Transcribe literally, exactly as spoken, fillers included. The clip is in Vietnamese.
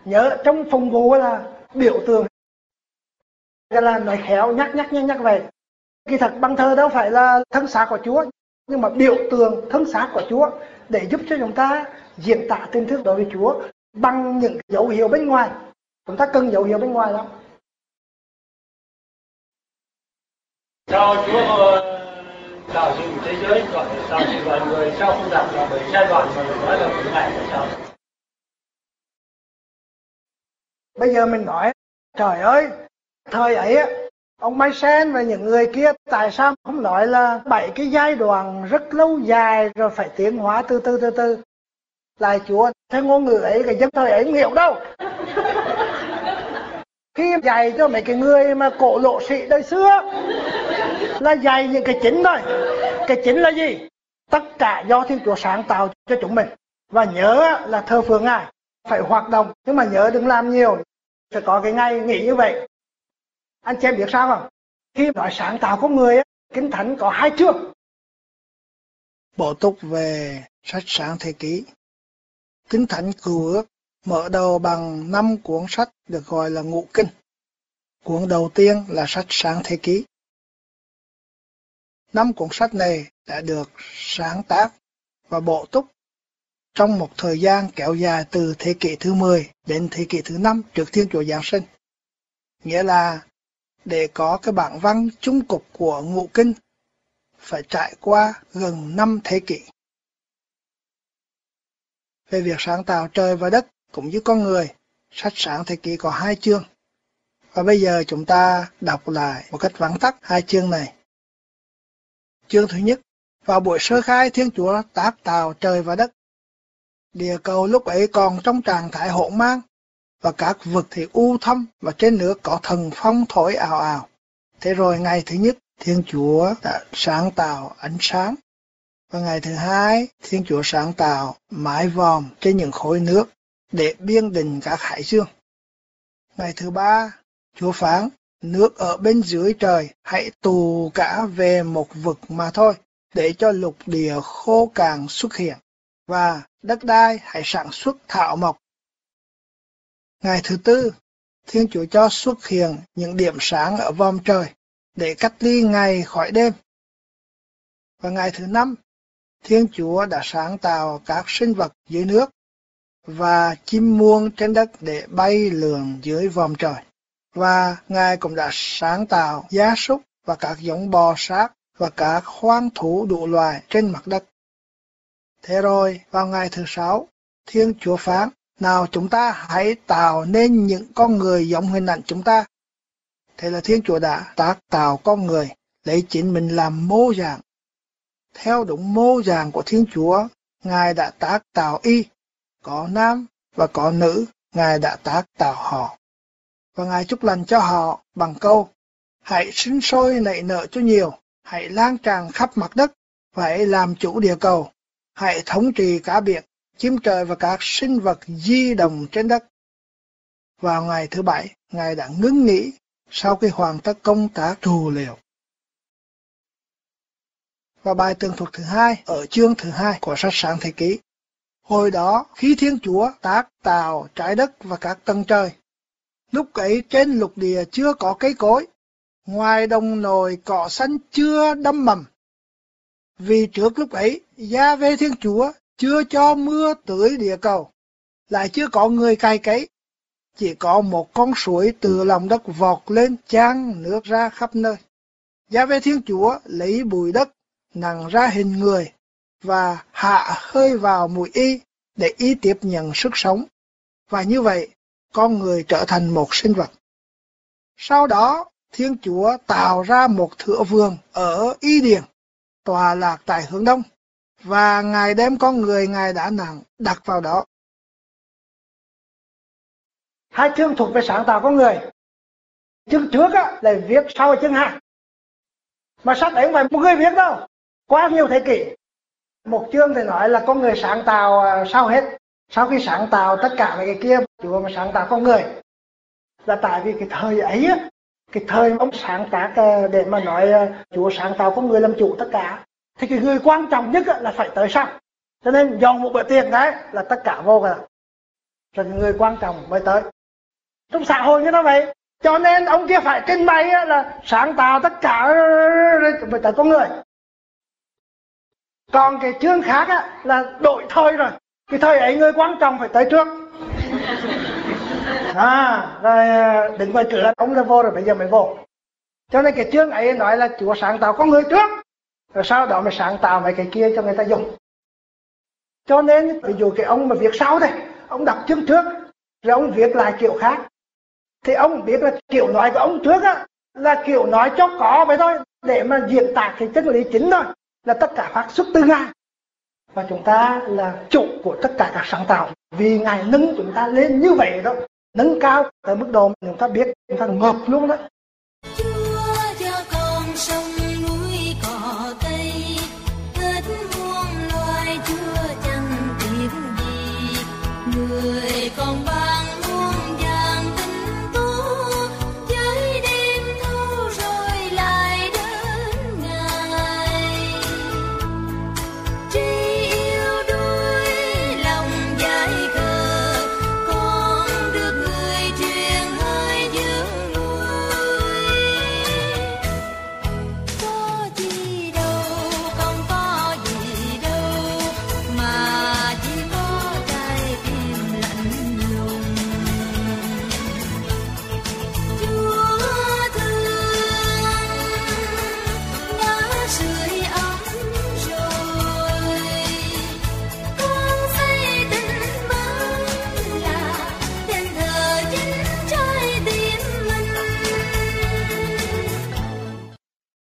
Nhớ trong phụng vụ là biểu tượng, là nói khéo nhắc nhắc nhắc nhắc vậy. Kỳ thật bằng thờ đâu phải là thân xác của Chúa, nhưng mà biểu tượng thân xác của Chúa để giúp cho chúng ta diễn tả tình thương đối với Chúa bằng những dấu hiệu bên ngoài. Chúng ta cần dấu hiệu bên ngoài lắm. Sao Chúa tạo dựng thế giới, gọi tạo dựng loài người, sao không đặt là bởi giai đoạn mà mình nói là một ngày là sao? Bây giờ mình nói, trời ơi, thời ấy ông Mason và những người kia tại sao không nói là bảy cái giai đoạn rất lâu dài rồi phải tiến hóa từ từ từ từ. Lại Chúa, thế ngôn ngữ ấy cái dân thời ấy không hiểu đâu. Khi dạy cho mấy cái người mà cổ lộ sĩ đời xưa là dạy những cái chính thôi. Cái chính là gì? Tất cả do Thiên Chúa sáng tạo cho chúng mình. Và nhớ là thờ phượng Ngài, phải hoạt động, nhưng mà nhớ đừng làm nhiều. Phải có cái ngày nghỉ như vậy. Anh chị em biết sao không? Khi nói sáng tạo con người, Kinh Thánh có hai chương. Bổ túc về sách Sáng Thế Ký. Kinh Thánh Cựu Ước mở đầu bằng năm cuốn sách được gọi là Ngũ Kinh. Cuốn đầu tiên là sách Sáng Thế Ký. Năm cuốn sách này đã được sáng tác và bổ túc trong một thời gian kéo dài từ thế kỷ thứ mười đến thế kỷ thứ năm trước Thiên Chúa Giáng sinh. Nghĩa là để có cái bản văn chung cục của Ngũ Kinh phải trải qua gần năm thế kỷ. Về việc sáng tạo trời và đất cũng như con người, sách Sáng Thế Ký có hai chương. Và bây giờ chúng ta đọc lại một cách vắn tắt hai chương này. Chương thứ nhất, vào buổi sơ khai Thiên Chúa tác tạo trời và đất. Địa cầu lúc ấy còn trong trạng thái hỗn mang, và các vực thì u thâm, và trên nước có thần phong thổi ào ào. Thế rồi ngày thứ nhất, Thiên Chúa đã sáng tạo ánh sáng. Và ngày thứ hai, Thiên Chúa sáng tạo mái vòm trên những khối nước để biên định các hải dương. Ngày thứ ba, Chúa phán, nước ở bên dưới trời hãy tụ cả về một vực mà thôi, để cho lục địa khô cằn xuất hiện, và đất đai hãy sản xuất thảo mộc. Ngày thứ tư, Thiên Chúa cho xuất hiện những điểm sáng ở vòm trời để cách ly ngày khỏi đêm. Và ngày thứ năm, Thiên Chúa đã sáng tạo các sinh vật dưới nước và chim muông trên đất để bay lượn dưới vòm trời. Và Ngài cũng đã sáng tạo gia súc và các giống bò sát và các hoang thú đủ loài trên mặt đất. Thế rồi, vào ngày thứ sáu, Thiên Chúa phán, nào chúng ta hãy tạo nên những con người giống hình ảnh chúng ta. Thế là Thiên Chúa đã tác tạo con người, lấy chính mình làm mô dạng. Theo đúng mô dạng của Thiên Chúa, Ngài đã tác tạo y, có nam và có nữ, Ngài đã tác tạo họ. Và Ngài chúc lành cho họ bằng câu, hãy sinh sôi nảy nở cho nhiều, hãy lan tràn khắp mặt đất, và hãy làm chủ địa cầu, hãy thống trị cả biển, chim trời và các sinh vật di động trên đất. Vào ngày thứ bảy, Ngài đã ngưng nghỉ sau khi hoàn tất công tác trù liệu. Và bài tường thuật thứ hai ở chương thứ hai của sách Sáng Thế Ký. Hồi đó, khi Thiên Chúa tác tạo trái đất và các tầng trời, lúc ấy trên lục địa chưa có cây cối, ngoài đồng nồi cỏ xanh chưa đâm mầm. Vì trước lúc ấy, Giê-hô-va Thiên Chúa chưa cho mưa tưới địa cầu, lại chưa có người cày cấy, chỉ có một con suối từ lòng đất vọt lên chan nước ra khắp nơi. Giê-hô-va Thiên Chúa lấy bụi đất nặng ra hình người và hạ hơi vào mũi y để y tiếp nhận sức sống, và như vậy con người trở thành một sinh vật. Sau đó Thiên Chúa tạo ra một thửa vườn ở Y Điền, tọa lạc tại hướng đông, và Ngài đem con người Ngài đã nặng đặt vào đó. Hai chương thuộc về sáng tạo con người. Chương trước á, là viết sau chương hai. Mà sách ấy không phải một người viết đâu, qua nhiều thế kỷ. Một chương thì nói là con người sáng tạo sau hết. Sau khi sáng tạo tất cả mấy cái kia, Chúa mà sáng tạo con người. Là tại vì cái thời ấy á, cái thời ông sáng tác để mà nói Chúa sáng tạo con người làm chủ tất cả, thì cái người quan trọng nhất là phải tới sau. Cho nên dọn một bữa tiệc đấy là tất cả vô cả. rồi người quan trọng mới tới. Trong xã hội như nó vậy, cho nên ông kia phải trình bày là sáng tạo tất cả với tới con người. Còn cái chương khác á, là đổi thời rồi, cái thời ấy người quan trọng phải tới trước. À, rồi đứng ngoài cửa ông là vô rồi, bây giờ mới vô. Cho nên cái chương ấy nói là Chúa sáng tạo con người trước, rồi sau đó mới sáng tạo mấy cái kia cho người ta dùng. Cho nên ví dụ cái ông mà viết sau đây, ông đọc chương trước, rồi ông viết lại kiểu khác, thì ông biết là kiểu nói của ông trước á là kiểu nói cho có vậy thôi, để mà diễn tả cái chân lý chính thôi, là tất cả phát xuất từ Ngài. Và chúng ta là chủ của tất cả các sáng tạo, vì Ngài nâng chúng ta lên như vậy đó, nâng cao tới mức độ mà chúng ta biết, chúng ta ngợp luôn đó. Chúa cho con sống